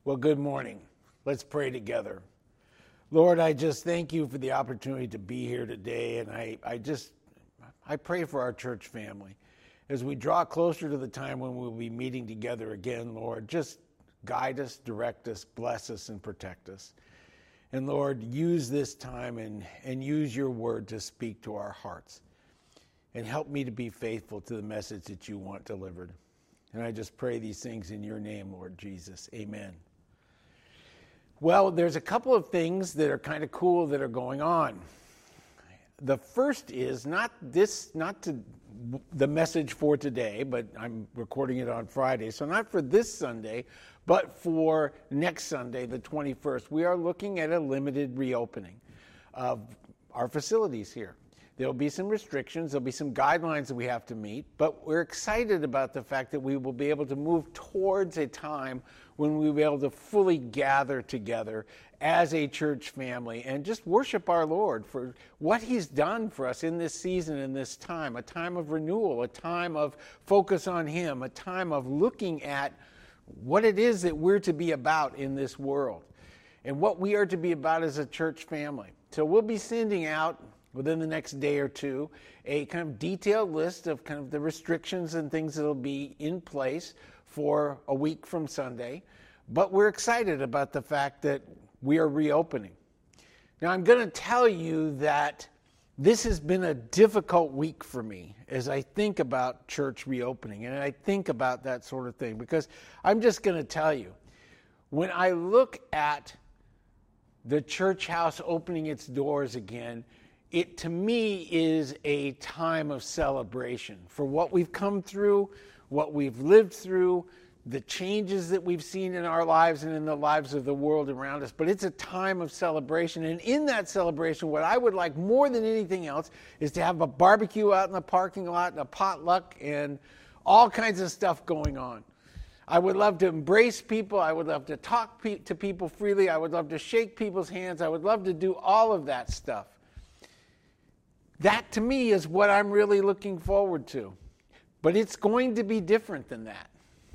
Well, good morning. Let's pray together. Lord, I just thank you for the opportunity to be here today, and I pray for our church family. As we draw closer to the time when we'll be meeting together again, Lord, just guide us, direct us, bless us, and protect us. And Lord, use this time and use your word to speak to our hearts. And help me to be faithful to the message that you want delivered. And I just pray these things in your name, Lord Jesus. Amen. Well, there's a couple of things that are kind of cool that are going on. The first is not the message for today, but I'm recording it on Friday. So not for this Sunday, but for next Sunday, the 21st. We are looking at a limited reopening of our facilities here. There'll be some restrictions, there'll be some guidelines that we have to meet, but we're excited about the fact that we will be able to move towards a time when we'll be able to fully gather together as a church family and just worship our Lord for what he's done for us in this season and this time, a time of renewal, a time of focus on him, a time of looking at what it is that we're to be about in this world and what we are to be about as a church family. So we'll be sending out within the next day or two, a kind of detailed list of kind of the restrictions and things that will be in place for a week from Sunday. But we're excited about the fact that we are reopening. Now, I'm going to tell you that this has been a difficult week for me as I think about church reopening and I think about that sort of thing, because I'm just going to tell you, when I look at the church house opening its doors again, it, to me, is a time of celebration for what we've come through, what we've lived through, the changes that we've seen in our lives and in the lives of the world around us. But it's a time of celebration. And in that celebration, what I would like more than anything else is to have a barbecue out in the parking lot and a potluck and all kinds of stuff going on. I would love to embrace people. I would love to talk to people freely. I would love to shake people's hands. I would love to do all of that stuff. That, to me, is what I'm really looking forward to. But it's going to be different than that.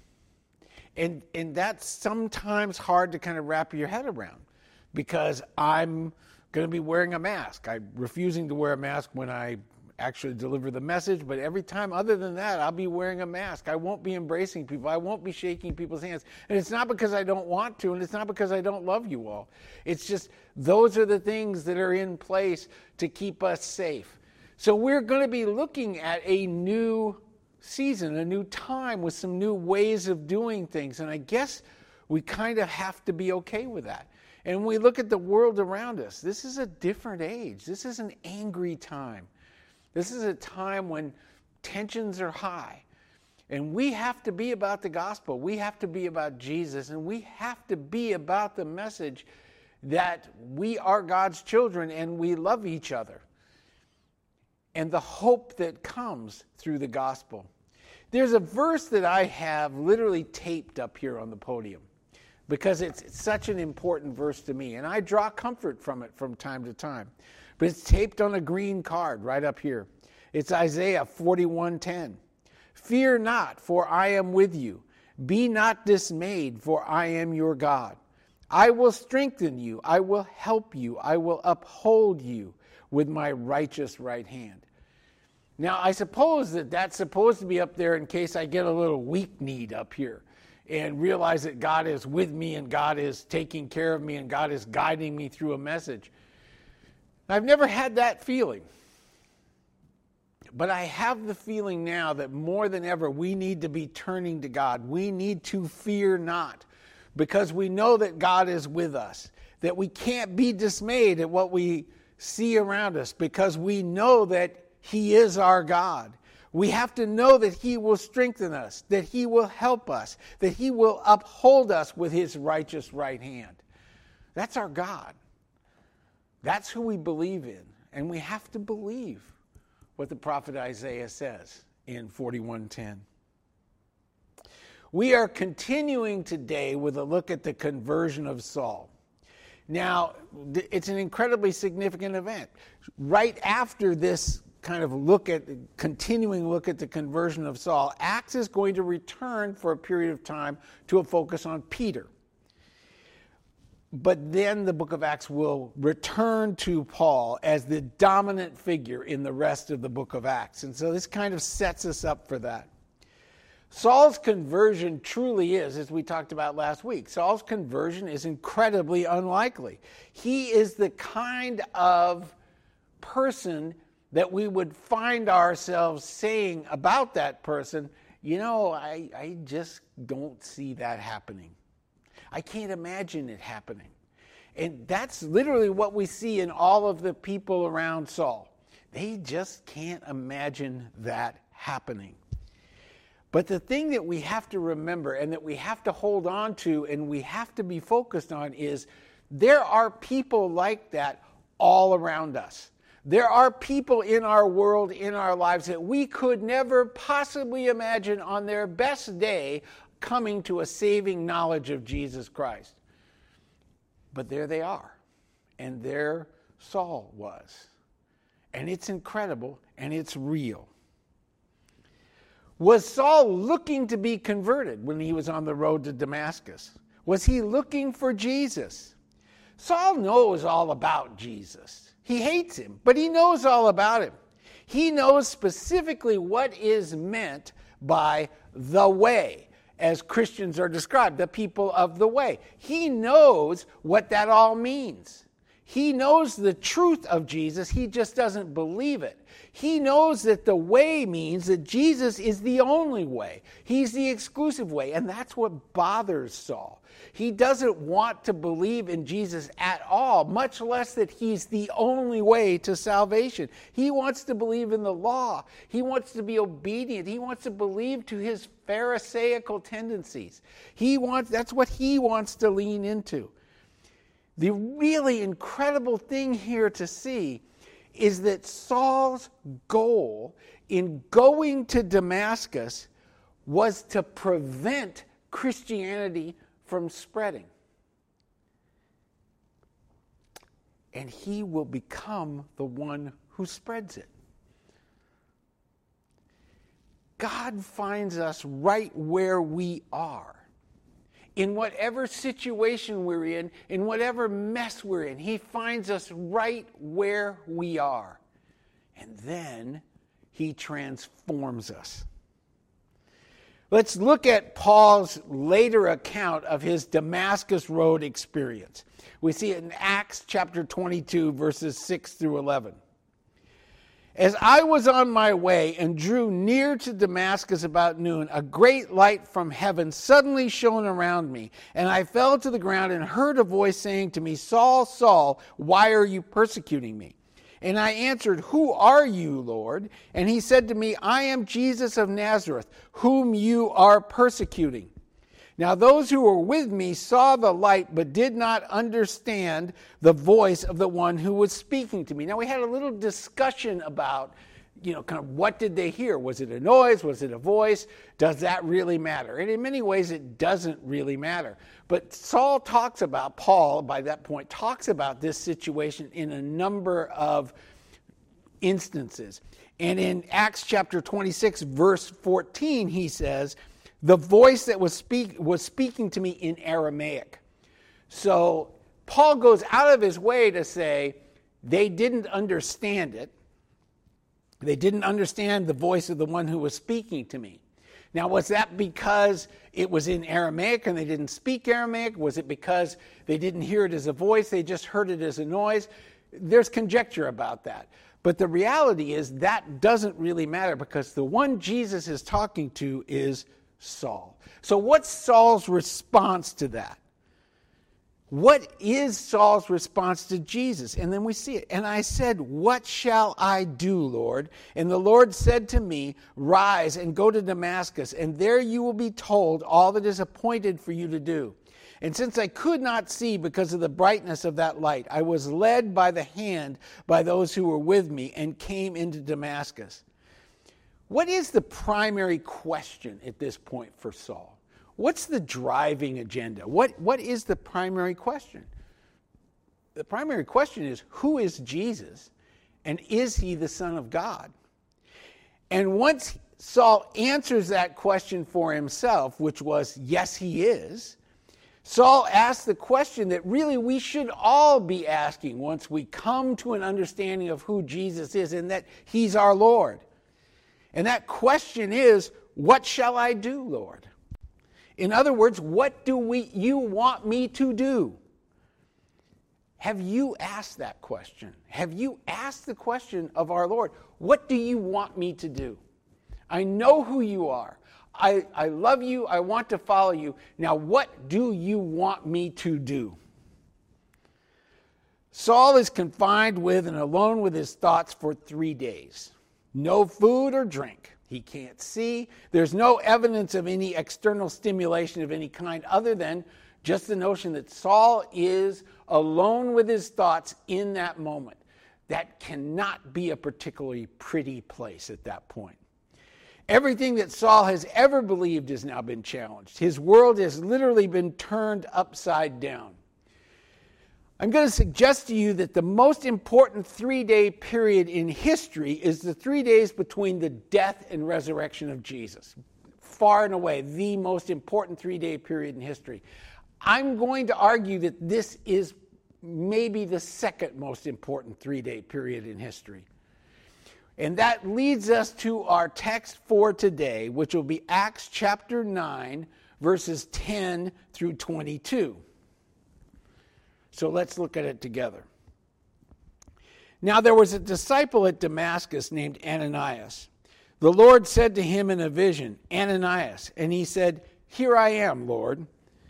And that's sometimes hard to kind of wrap your head around, because I'm going to be wearing a mask. I'm refusing to wear a mask when I actually deliver the message, but every time other than that, I'll be wearing a mask. I won't be embracing people. I won't be shaking people's hands. And it's not because I don't want to, and it's not because I don't love you all. It's just those are the things that are in place to keep us safe. So we're going to be looking at a new season, a new time with some new ways of doing things. And I guess we kind of have to be okay with that. And when we look at the world around us, this is a different age. This is an angry time. This is a time when tensions are high. And we have to be about the gospel. We have to be about Jesus. And we have to be about the message that we are God's children and we love each other. And the hope that comes through the gospel. There's a verse that I have literally taped up here on the podium because it's such an important verse to me. And I draw comfort from it from time to time. But it's taped on a green card right up here. It's Isaiah 41:10. Fear not, for I am with you. Be not dismayed, for I am your God. I will strengthen you. I will help you. I will uphold you with my righteous right hand. Now, I suppose that that's supposed to be up there in case I get a little weak-kneed up here and realize that God is with me and God is taking care of me and God is guiding me through a message. I've never had that feeling. But I have the feeling now that more than ever, we need to be turning to God. We need to fear not, because we know that God is with us, that we can't be dismayed at what we see around us, because we know that he is our God. We have to know that he will strengthen us, that he will help us, that he will uphold us with his righteous right hand. That's our God. That's who we believe in. And we have to believe what the prophet Isaiah says in 41:10. We are continuing today with a look at the conversion of Saul. Now, it's an incredibly significant event. Right after this kind of continuing look at the conversion of Saul, Acts is going to return for a period of time to a focus on Peter. But then the book of Acts will return to Paul as the dominant figure in the rest of the book of Acts. And so this kind of sets us up for that. Saul's conversion truly is, as we talked about last week, Saul's conversion is incredibly unlikely. He is the kind of person that we would find ourselves saying about that person, I just don't see that happening. I can't imagine it happening. And that's literally what we see in all of the people around Saul. They just can't imagine that happening. But the thing that we have to remember and that we have to hold on to and we have to be focused on is there are people like that all around us. There are people in our world, in our lives, that we could never possibly imagine on their best day coming to a saving knowledge of Jesus Christ. But there they are. And there Saul was. And it's incredible and it's real. Was Saul looking to be converted when he was on the road to Damascus? Was he looking for Jesus? Saul knows all about Jesus. He hates him, but he knows all about him. He knows specifically what is meant by the way, as Christians are described, the people of the way. He knows what that all means. He knows the truth of Jesus. He just doesn't believe it. He knows that the way means that Jesus is the only way. He's the exclusive way, and that's what bothers Saul. He doesn't want to believe in Jesus at all, much less that he's the only way to salvation. He wants to believe in the law. He wants to be obedient. He wants to believe to his Pharisaical tendencies. That's what he wants to lean into. The really incredible thing here to see is that Saul's goal in going to Damascus was to prevent Christianity from spreading. And he will become the one who spreads it. God finds us right where we are. In whatever situation we're in whatever mess we're in, he finds us right where we are. And then he transforms us. Let's look at Paul's later account of his Damascus Road experience. We see it in Acts chapter 22, verses 6 through 11. As I was on my way and drew near to Damascus about noon, a great light from heaven suddenly shone around me, and I fell to the ground and heard a voice saying to me, Saul, Saul, why are you persecuting me? And I answered, who are you, Lord? And he said to me, I am Jesus of Nazareth, whom you are persecuting. Now those who were with me saw the light, but did not understand the voice of the one who was speaking to me. Now we had a little discussion about, kind of what did they hear? Was it a noise? Was it a voice? Does that really matter? And in many ways it doesn't really matter. But Paul, by that point, talks about this situation in a number of instances. And in Acts chapter 26, verse 14, he says, the voice that was speaking to me in Aramaic. So Paul goes out of his way to say they didn't understand it. They didn't understand the voice of the one who was speaking to me. Now, was that because it was in Aramaic and they didn't speak Aramaic? Was it because they didn't hear it as a voice, they just heard it as a noise? There's conjecture about that. But the reality is that doesn't really matter because the one Jesus is talking to is Saul. So what's Saul's response to that? What is Saul's response to Jesus? And then we see it. And I said, what shall I do, Lord? And the Lord said to me, rise and go to Damascus, and there you will be told all that is appointed for you to do. And since I could not see because of the brightness of that light, I was led by the hand by those who were with me and came into Damascus. What is the primary question at this point for Saul? What's the driving agenda? What is the primary question? The primary question is, who is Jesus, and is he the Son of God? And once Saul answers that question for himself, which was, yes, he is, Saul asked the question that really we should all be asking once we come to an understanding of who Jesus is and that he's our Lord. And that question is, what shall I do, Lord? In other words, what do you want me to do? Have you asked that question? Have you asked the question of our Lord, what do you want me to do? I know who you are. I love you. I want to follow you. Now, what do you want me to do? Saul is confined with and alone with his thoughts for 3 days. No food or drink. He can't see. There's no evidence of any external stimulation of any kind other than just the notion that Saul is alone with his thoughts in that moment. That cannot be a particularly pretty place at that point. Everything that Saul has ever believed has now been challenged. His world has literally been turned upside down. I'm going to suggest to you that the most important 3-day period in history is the 3 days between the death and resurrection of Jesus. Far and away, the most important 3-day period in history. I'm going to argue that this is maybe the second most important 3-day period in history. And that leads us to our text for today, which will be Acts chapter 9, verses 10 through 22. So let's look at it together. Now there was a disciple at Damascus named Ananias. The Lord said to him in a vision, Ananias. And he said, Here I am, Lord.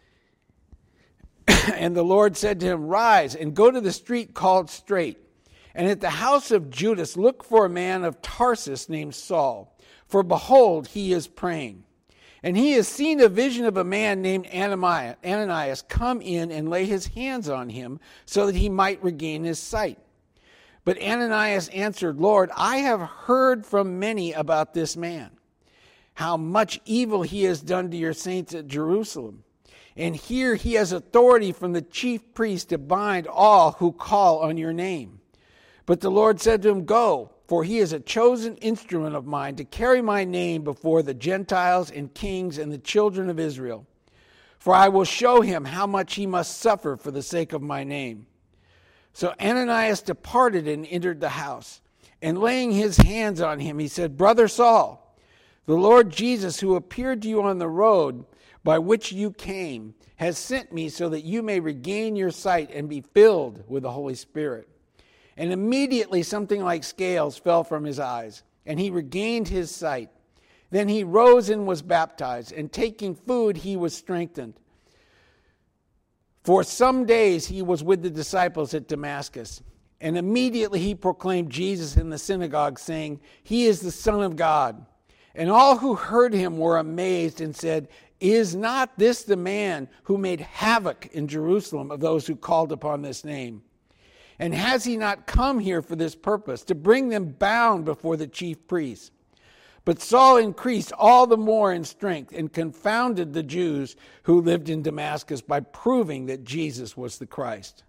And the Lord said to him, Rise and go to the street called Straight. And at the house of Judas, look for a man of Tarsus named Saul. For behold, he is praying. And he has seen a vision of a man named Ananias come in and lay his hands on him so that he might regain his sight. But Ananias answered, Lord, I have heard from many about this man, how much evil he has done to your saints at Jerusalem. And here he has authority from the chief priest to bind all who call on your name. But the Lord said to him, Go, for he is a chosen instrument of mine to carry my name before the Gentiles and kings and the children of Israel. For I will show him how much he must suffer for the sake of my name. So Ananias departed and entered the house. And laying his hands on him, he said, Brother Saul, the Lord Jesus, who appeared to you on the road by which you came, has sent me so that you may regain your sight and be filled with the Holy Spirit. And immediately something like scales fell from his eyes, and he regained his sight. Then he rose and was baptized, and taking food he was strengthened. For some days he was with the disciples at Damascus, and immediately he proclaimed Jesus in the synagogue, saying, He is the Son of God. And all who heard him were amazed and said, Is not this the man who made havoc in Jerusalem of those who called upon this name? And has he not come here for this purpose, to bring them bound before the chief priests? But Saul increased all the more in strength and confounded the Jews who lived in Damascus by proving that Jesus was the Christ.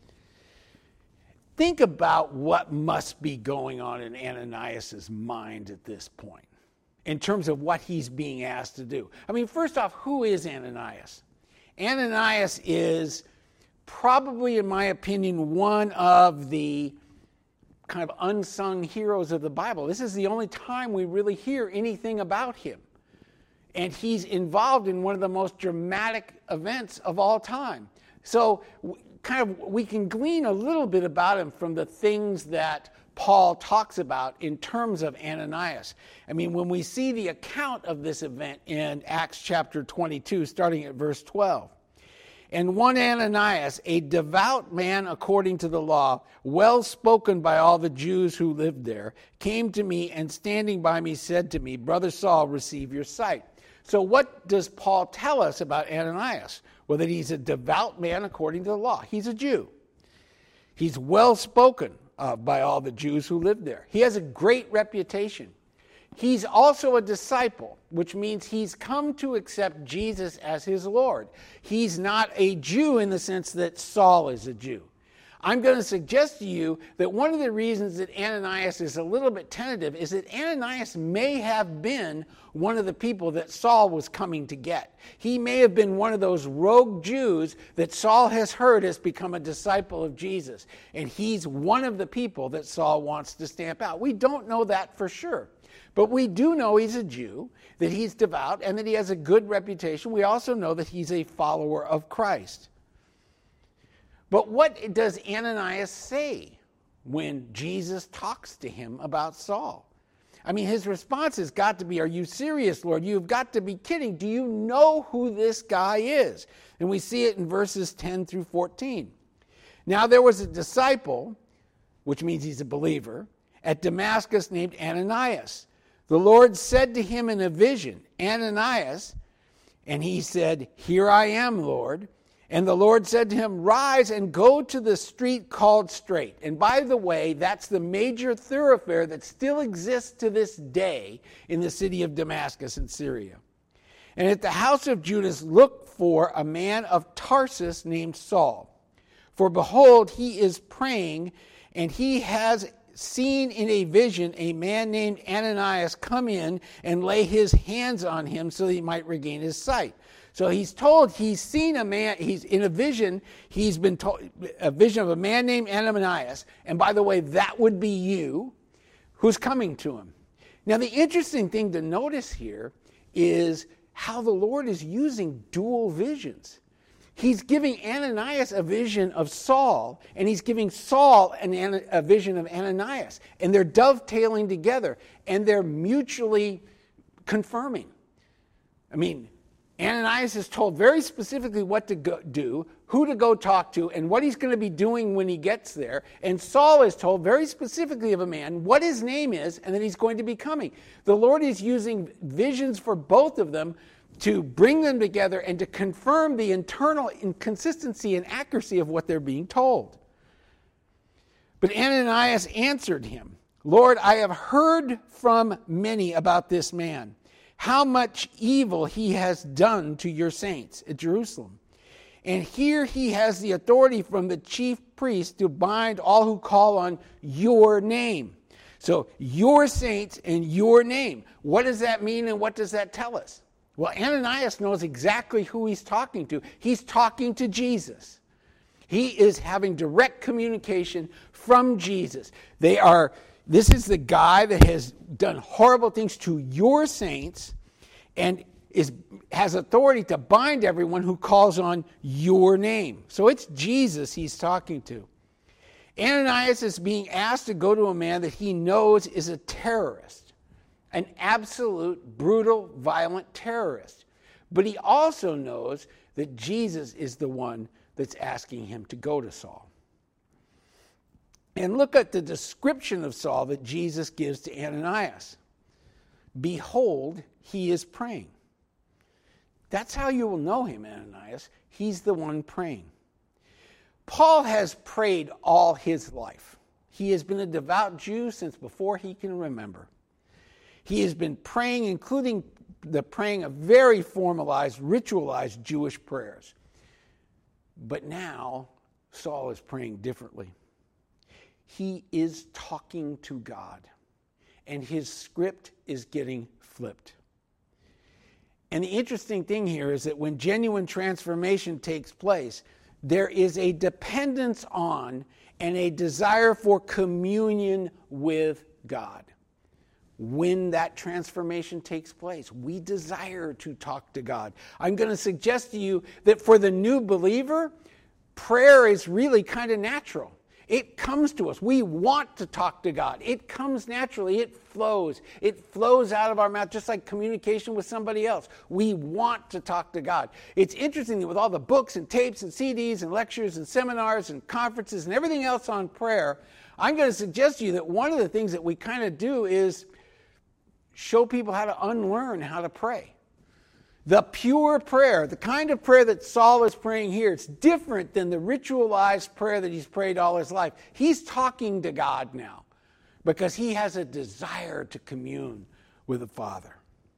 Think about what must be going on in Ananias' mind at this point, in terms of what he's being asked to do. I mean, first off, who is Ananias? Ananias is probably, in my opinion, one of the kind of unsung heroes of the Bible. This is the only time we really hear anything about him. And he's involved in one of the most dramatic events of all time. So we can glean a little bit about him from the things that Paul talks about in terms of Ananias. I mean, when we see the account of this event in Acts chapter 22, starting at verse 12. And one Ananias, a devout man according to the law, well spoken by all the Jews who lived there, came to me and standing by me said to me, Brother Saul, receive your sight. So what does Paul tell us about Ananias? Well, that he's a devout man according to the law. He's a Jew. He's well spoken of by all the Jews who lived there. He has a great reputation. He's also a disciple, which means he's come to accept Jesus as his Lord. He's not a Jew in the sense that Saul is a Jew. I'm going to suggest to you that one of the reasons that Ananias is a little bit tentative is that Ananias may have been one of the people that Saul was coming to get. He may have been one of those rogue Jews that Saul has heard has become a disciple of Jesus. And he's one of the people that Saul wants to stamp out. We don't know that for sure. But we do know he's a Jew, that he's devout, and that he has a good reputation. We also know that he's a follower of Christ. But what does Ananias say when Jesus talks to him about Saul? I mean, his response has got to be, "Are you serious, Lord? You've got to be kidding. Do you know who this guy is?" And we see it in verses 10 through 14. "Now there was a disciple," which means he's a believer, "at Damascus named Ananias. The Lord said to him in a vision, 'Ananias,' and he said, 'Here I am, Lord.' And the Lord said to him, 'Rise and go to the street called Straight.'" And by the way, that's the major thoroughfare that still exists to this day in the city of Damascus in Syria. "And at the house of Judas look for a man of Tarsus named Saul. For behold, he is praying, and he has seen in a vision a man named Ananias come in and lay his hands on him so that he might regain his sight." So he's told he's seen a man, he's in a vision, he's been told a vision of a man named Ananias, and by the way, that would be you, who's coming to him. Now the interesting thing to notice here is how the Lord is using dual visions. He's giving Ananias a vision of Saul, and he's giving Saul a vision of Ananias. And they're dovetailing together, and they're mutually confirming. I mean, Ananias is told very specifically what to do, who to go talk to, and what he's going to be doing when he gets there. And Saul is told very specifically of a man what his name is, and that he's going to be coming. The Lord is using visions for both of them to bring them together and to confirm the internal inconsistency and accuracy of what they're being told. But Ananias answered him, "Lord, I have heard from many about this man, how much evil he has done to your saints at Jerusalem. And here he has the authority from the chief priest to bind all who call on your name." So, your saints and your name. What does that mean, and what does that tell us? Well, Ananias knows exactly who he's talking to. He's talking to Jesus. He is having direct communication from Jesus. This is the guy that has done horrible things to your saints and has authority to bind everyone who calls on your name. So it's Jesus he's talking to. Ananias is being asked to go to a man that he knows is a terrorist. An absolute, brutal, violent terrorist. But he also knows that Jesus is the one that's asking him to go to Saul. And look at the description of Saul that Jesus gives to Ananias. "Behold, he is praying." That's how you will know him, Ananias. He's the one praying. Paul has prayed all his life. He has been a devout Jew since before he can remember. He has been praying, including the praying of very formalized, ritualized Jewish prayers. But now, Saul is praying differently. He is talking to God, and his script is getting flipped. And the interesting thing here is that when genuine transformation takes place, there is a dependence on and a desire for communion with God. When that transformation takes place, we desire to talk to God. I'm going to suggest to you that for the new believer, prayer is really kind of natural. It comes to us. We want to talk to God. It comes naturally. It flows. It flows out of our mouth just like communication with somebody else. We want to talk to God. It's interesting that with all the books and tapes and CDs and lectures and seminars and conferences and everything else on prayer, I'm going to suggest to you that one of the things that we kind of do is show people how to unlearn how to pray. The pure prayer, the kind of prayer that Saul is praying here, it's different than the ritualized prayer that he's prayed all his life. He's talking to God now because he has a desire to commune with the Father.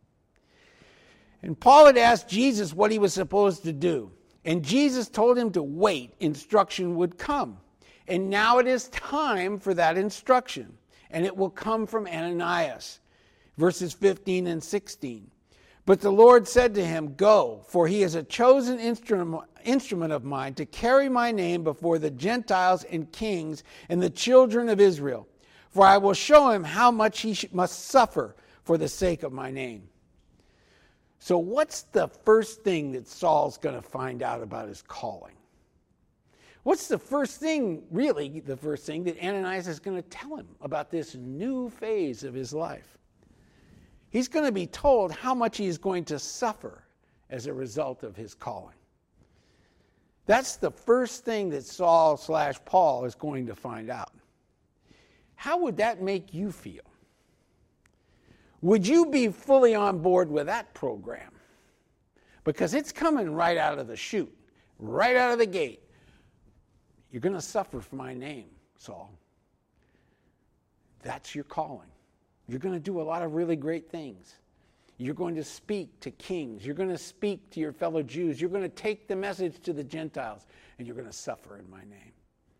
And Paul had asked Jesus what he was supposed to do. And Jesus told him to wait, instruction would come. And now it is time for that instruction, and it will come from Ananias. Verses 15 and 16. But the Lord said to him, Go, for he is a chosen instrument of mine to carry my name before the Gentiles and kings and the children of Israel. For I will show him how much he must suffer for the sake of my name. So what's the first thing that Saul's going to find out about his calling? What's the first thing, really the first thing that Ananias is going to tell him about this new phase of his life? He's going to be told how much he is going to suffer as a result of his calling. That's the first thing that Saul/Paul is going to find out. How would that make you feel? Would you be fully on board with that program? Because it's coming right out of the chute, right out of the gate. You're going to suffer for my name, Saul. That's your calling. You're going to do a lot of really great things. You're going to speak to kings. You're going to speak to your fellow Jews. You're going to take the message to the Gentiles, and you're going to suffer in my name.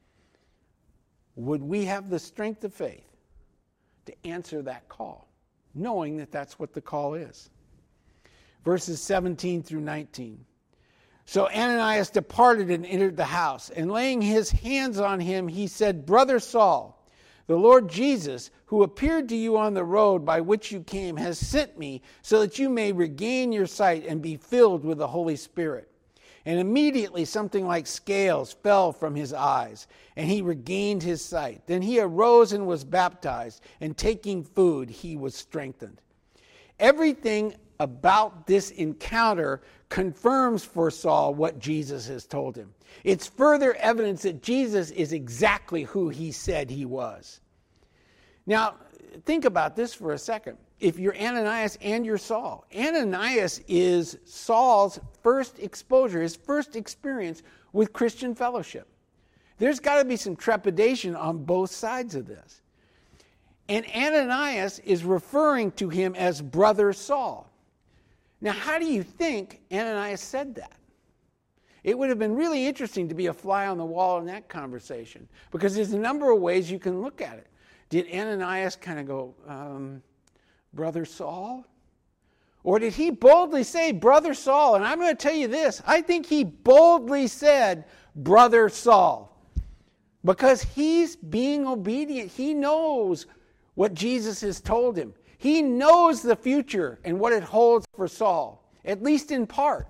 Would we have the strength of faith to answer that call, knowing that that's what the call is? Verses 17 through 19. So Ananias departed and entered the house, and laying his hands on him, he said, Brother Saul, the Lord Jesus, who appeared to you on the road by which you came, has sent me so that you may regain your sight and be filled with the Holy Spirit. And immediately something like scales fell from his eyes, and he regained his sight. Then he arose and was baptized, and taking food, he was strengthened. Everything about this encounter confirms for Saul what Jesus has told him. It's further evidence that Jesus is exactly who he said he was. Now, think about this for a second. If you're Ananias and you're Saul, Ananias is Saul's first exposure, his first experience with Christian fellowship. There's got to be some trepidation on both sides of this. And Ananias is referring to him as Brother Saul. Now, how do you think Ananias said that? It would have been really interesting to be a fly on the wall in that conversation, because there's a number of ways you can look at it. Did Ananias kind of go, Brother Saul? Or did he boldly say, Brother Saul? And I'm going to tell you this. I think he boldly said, Brother Saul. Because he's being obedient. He knows what Jesus has told him. He knows the future and what it holds for Saul, at least in part.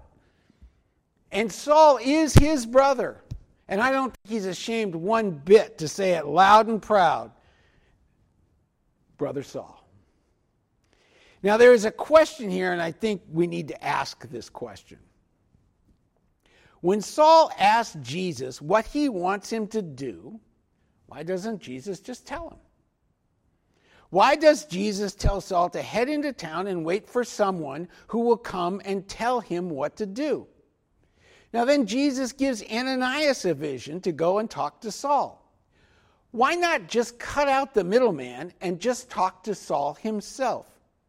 And Saul is his brother. And I don't think he's ashamed one bit to say it loud and proud. Brother Saul. Now there is a question here, and I think we need to ask this question. When Saul asked Jesus what he wants him to do, why doesn't Jesus just tell him? Why does Jesus tell Saul to head into town and wait for someone who will come and tell him what to do? Now then Jesus gives Ananias a vision to go and talk to Saul. Why not just cut out the middleman and just talk to Saul himself?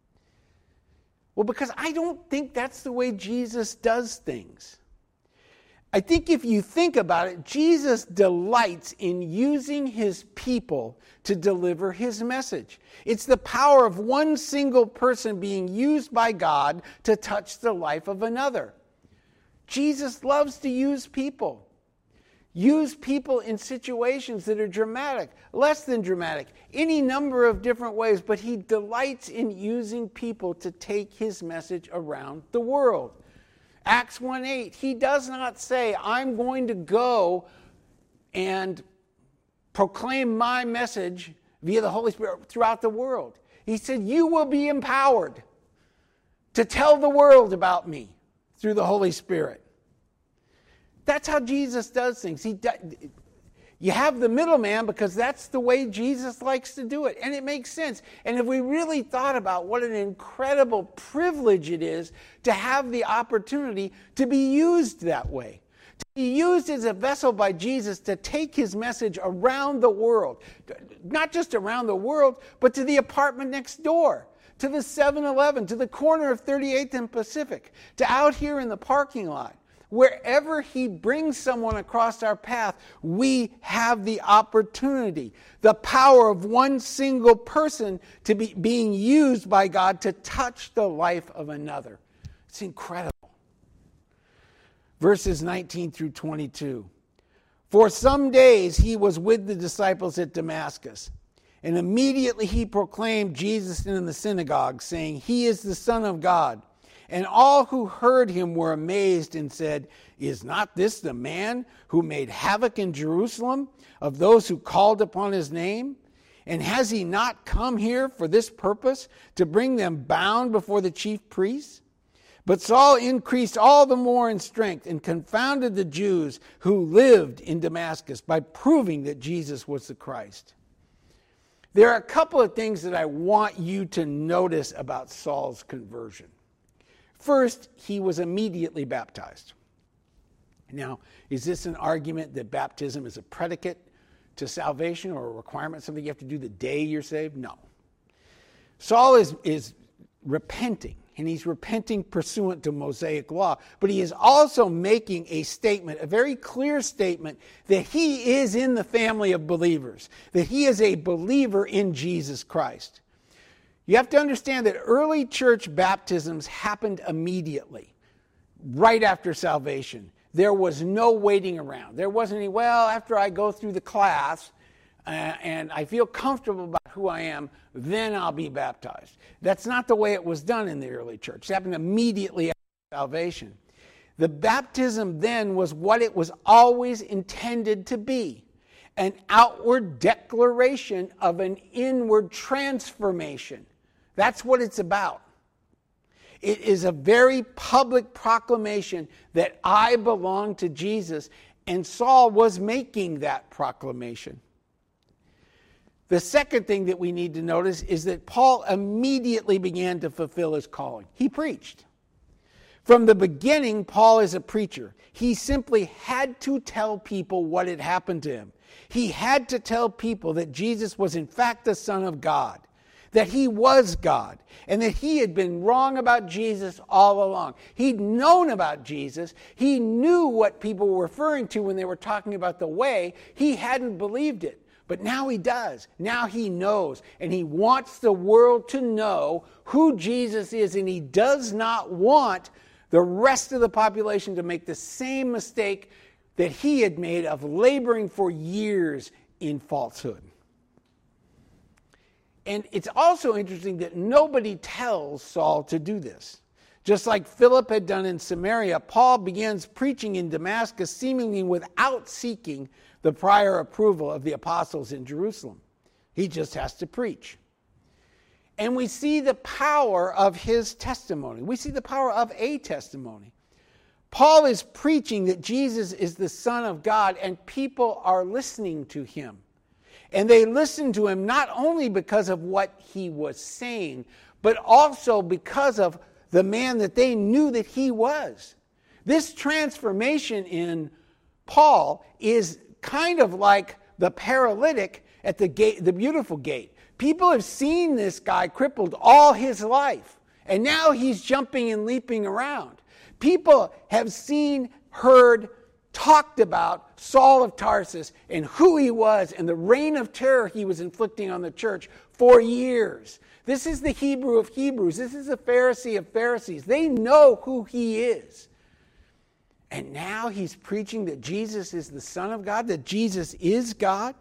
Well, because I don't think that's the way Jesus does things. I think if you think about it, Jesus delights in using his people to deliver his message. It's the power of one single person being used by God to touch the life of another. Jesus loves to use people. Use people in situations that are dramatic, less than dramatic, any number of different ways, but he delights in using people to take his message around the world. Acts 1:8, he does not say, I'm going to go and proclaim my message via the Holy Spirit throughout the world. He said, you will be empowered to tell the world about me through the Holy Spirit. That's how Jesus does things. You have the middleman because that's the way Jesus likes to do it. And it makes sense. And if we really thought about what an incredible privilege it is to have the opportunity to be used that way, to be used as a vessel by Jesus to take his message around the world, not just around the world, but to the apartment next door, to the 7-Eleven, to the corner of 38th and Pacific, to out here in the parking lot, Wherever he brings someone across our path, we have the opportunity, the power of one single person to be being used by God to touch the life of another. It's incredible. Verses 19 through 22. For some days he was with the disciples at Damascus, and immediately he proclaimed Jesus in the synagogue, saying, "He is the Son of God." And all who heard him were amazed and said, "Is not this the man who made havoc in Jerusalem of those who called upon his name? And has he not come here for this purpose, to bring them bound before the chief priests?" But Saul increased all the more in strength and confounded the Jews who lived in Damascus by proving that Jesus was the Christ. There are a couple of things that I want you to notice about Saul's conversion. First, he was immediately baptized. Now, is this an argument that baptism is a predicate to salvation or a requirement, something you have to do the day you're saved? No. Saul is repenting, and he's repenting pursuant to Mosaic law, but he is also making a statement, a very clear statement, that he is in the family of believers, that he is a believer in Jesus Christ. You have to understand that early church baptisms happened immediately, right after salvation. There was no waiting around. There wasn't any, well, after I go through the class and I feel comfortable about who I am, then I'll be baptized. That's not the way it was done in the early church. It happened immediately after salvation. The baptism then was what it was always intended to be, an outward declaration of an inward transformation. That's what it's about. It is a very public proclamation that I belong to Jesus, and Saul was making that proclamation. The second thing that we need to notice is that Paul immediately began to fulfill his calling. He preached. From the beginning, Paul is a preacher. He simply had to tell people what had happened to him. He had to tell people that Jesus was in fact the Son of God, that he was God, and that he had been wrong about Jesus all along. He'd known about Jesus. He knew what people were referring to when they were talking about the way. He hadn't believed it, but now he does. Now he knows, and he wants the world to know who Jesus is, and he does not want the rest of the population to make the same mistake that he had made of laboring for years in falsehood. And it's also interesting that nobody tells Saul to do this. Just like Philip had done in Samaria, Paul begins preaching in Damascus seemingly without seeking the prior approval of the apostles in Jerusalem. He just has to preach. And we see the power of his testimony. We see the power of a testimony. Paul is preaching that Jesus is the Son of God, and people are listening to him. And they listened to him not only because of what he was saying, but also because of the man that they knew that he was. This transformation in Paul is kind of like the paralytic at the gate, the beautiful gate. People have seen this guy crippled all his life, and now he's jumping and leaping around. People have seen, heard, talked about Saul of Tarsus and who he was and the reign of terror he was inflicting on the church for years. This is the Hebrew of Hebrews. This is the Pharisee of Pharisees. They know who he is. And now he's preaching that Jesus is the Son of God, that Jesus is God.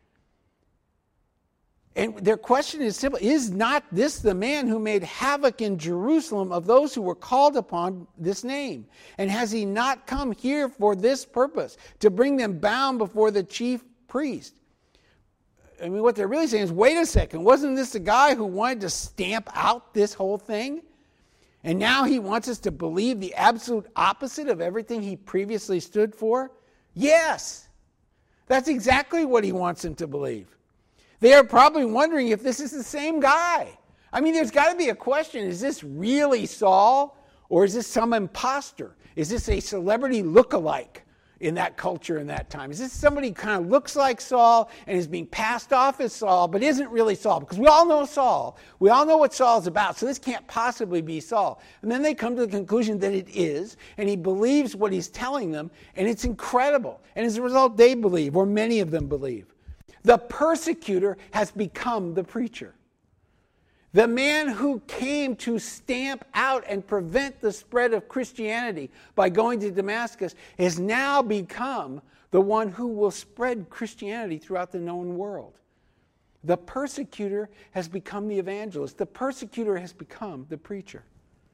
And their question is simple: is not this the man who made havoc in Jerusalem of those who were called upon this name? And has he not come here for this purpose, to bring them bound before the chief priest? I mean, what they're really saying is, wait a second, wasn't this the guy who wanted to stamp out this whole thing? And now he wants us to believe the absolute opposite of everything he previously stood for? Yes, that's exactly what he wants them to believe. They are probably wondering if this is the same guy. I mean, there's got to be a question. Is this really Saul? Or is this some imposter? Is this a celebrity look-alike? in that culture in that time? Is this somebody who kind of looks like Saul and is being passed off as Saul, but isn't really Saul? Because we all know Saul. We all know what Saul's about, so this can't possibly be Saul. And then they come to the conclusion that it is, and he believes what he's telling them, and it's incredible. And as a result, they believe, or many of them believe. The persecutor has become the preacher. The man who came to stamp out and prevent the spread of Christianity by going to Damascus has now become the one who will spread Christianity throughout the known world. The persecutor has become the evangelist. The persecutor has become the preacher.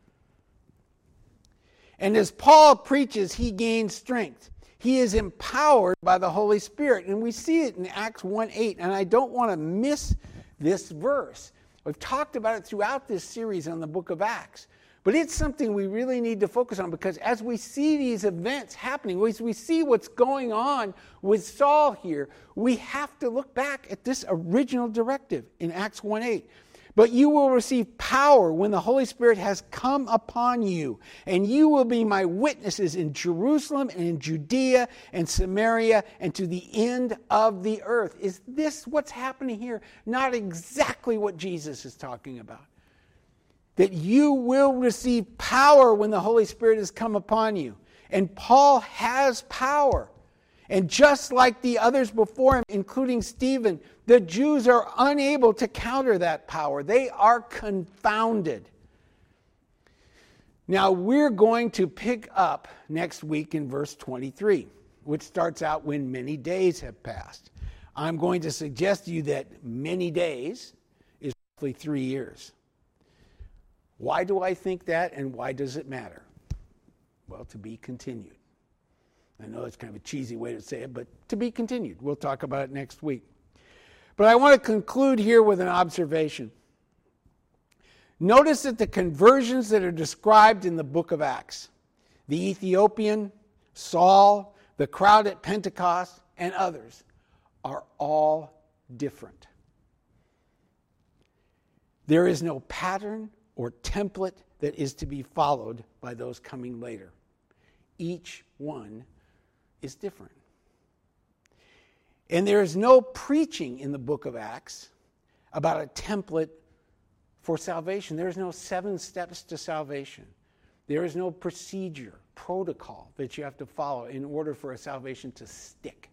And as Paul preaches, he gains strength. He is empowered by the Holy Spirit. And we see it in Acts 1:8. And I don't want to miss this verse. We've talked about it throughout this series on the book of Acts. But it's something we really need to focus on, because as we see these events happening, as we see what's going on with Saul here, we have to look back at this original directive in Acts 1:8. But you will receive power when the Holy Spirit has come upon you, and you will be my witnesses in Jerusalem and in Judea and Samaria and to the end of the earth. Is this what's happening here? Not exactly what Jesus is talking about. That you will receive power when the Holy Spirit has come upon you. And Paul has power. And just like the others before him, including Stephen, the Jews are unable to counter that power. They are confounded. Now, we're going to pick up next week in verse 23, which starts out when many days have passed. I'm going to suggest to you that many days is roughly 3 years. Why do I think that, and why does it matter? Well, to be continued. I know it's kind of a cheesy way to say it, but to be continued. We'll talk about it next week. But I want to conclude here with an observation. Notice that the conversions that are described in the book of Acts, the Ethiopian, Saul, the crowd at Pentecost, and others, are all different. There is no pattern or template that is to be followed by those coming later. Each one is different. And there is no preaching in the book of Acts about a template for salvation. There is no 7 steps to salvation. There is no procedure, protocol that you have to follow in order for a salvation to stick.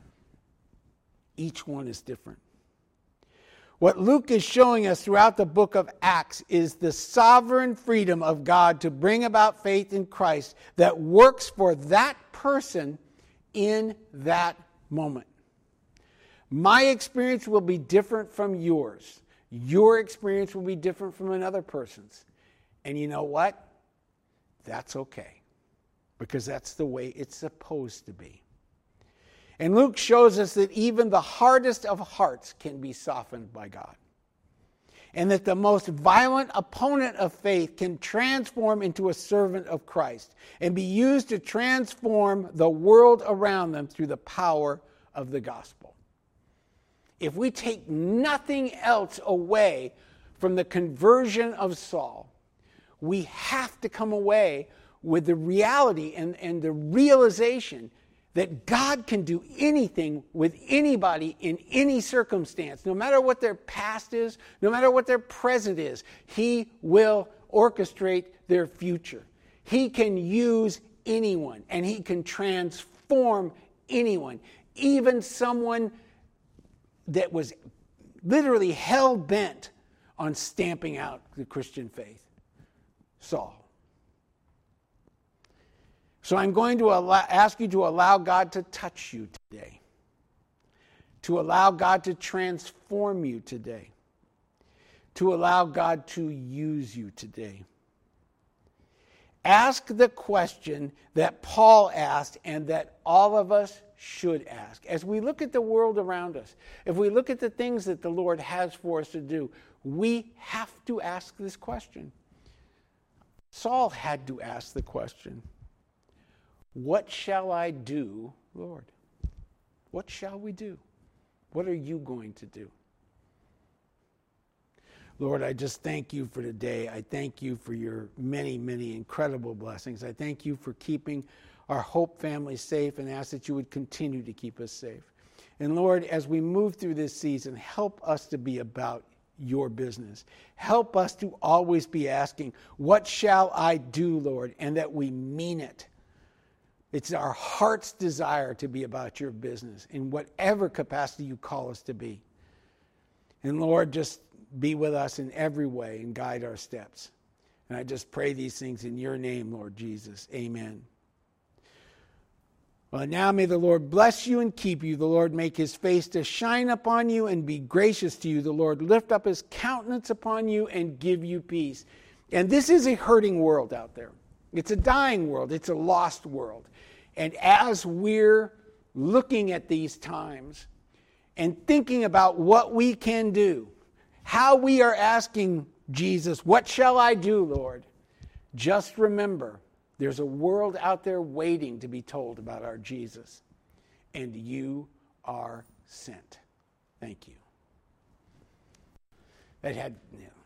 Each one is different. What Luke is showing us throughout the book of Acts is the sovereign freedom of God to bring about faith in Christ that works for that person in that moment. My experience will be different from yours. Your experience will be different from another person's. And you know what? That's okay, because that's the way it's supposed to be. And Luke shows us that even the hardest of hearts can be softened by God. And that the most violent opponent of faith can transform into a servant of Christ and be used to transform the world around them through the power of the gospel. If we take nothing else away from the conversion of Saul, we have to come away with the reality and the realization that God can do anything with anybody in any circumstance. No matter what their past is, no matter what their present is, He will orchestrate their future. He can use anyone, and He can transform anyone, even someone that was literally hell-bent on stamping out the Christian faith, Saul. So I'm going to ask you to allow God to touch you today, to allow God to transform you today, to allow God to use you today. Ask the question that Paul asked and that all of us should ask. As we look at the world around us, if we look at the things that the Lord has for us to do, we have to ask this question. Saul had to ask the question, "What shall I do, Lord?" What shall we do? What are you going to do? Lord, I just thank you for today. I thank you for your many, many incredible blessings. I thank you for keeping our Hope family safe and ask that you would continue to keep us safe. And Lord, as we move through this season, help us to be about your business. Help us to always be asking, what shall I do, Lord? And that we mean it. It's our heart's desire to be about your business in whatever capacity you call us to be. And Lord, just be with us in every way and guide our steps. And I just pray these things in your name, Lord Jesus. Amen. Well, now may the Lord bless you and keep you. The Lord make his face to shine upon you and be gracious to you. The Lord lift up his countenance upon you and give you peace. And this is a hurting world out there. It's a dying world. It's a lost world. And as we're looking at these times and thinking about what we can do, how we are asking Jesus, what shall I do, Lord? Just remember, there's a world out there waiting to be told about our Jesus. And you are sent. Thank you. That had...